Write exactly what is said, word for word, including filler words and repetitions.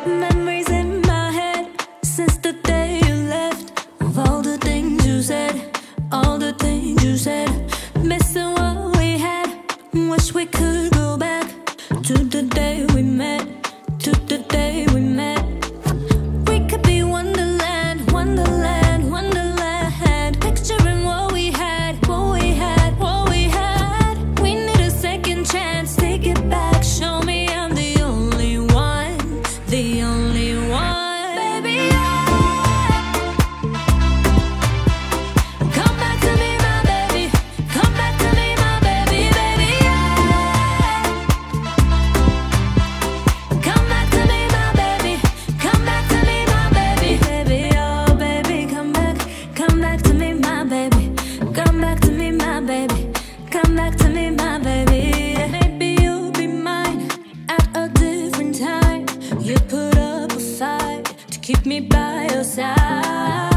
Memories in my head since the day you left. Of all the things you said, all the things you said. Missing what we had. Wish we could go back to the day we met, to the day we met. We could be Wonderland, Wonderland, Wonderland. Picturing what we had, what we had, what we had. We need a second chance, take it back. Show me I'm the only one, the only one. Baby, yeah. Come back to me, my baby. Come back to me, my baby, baby, yeah. Come back to me, my baby. Come back to me, my baby, baby, oh baby, come back. Come back to me, my baby. Come back to me, my baby. Come back to me, my baby. Maybe you'll be mine at a different time. You put up a fight to keep me by your side.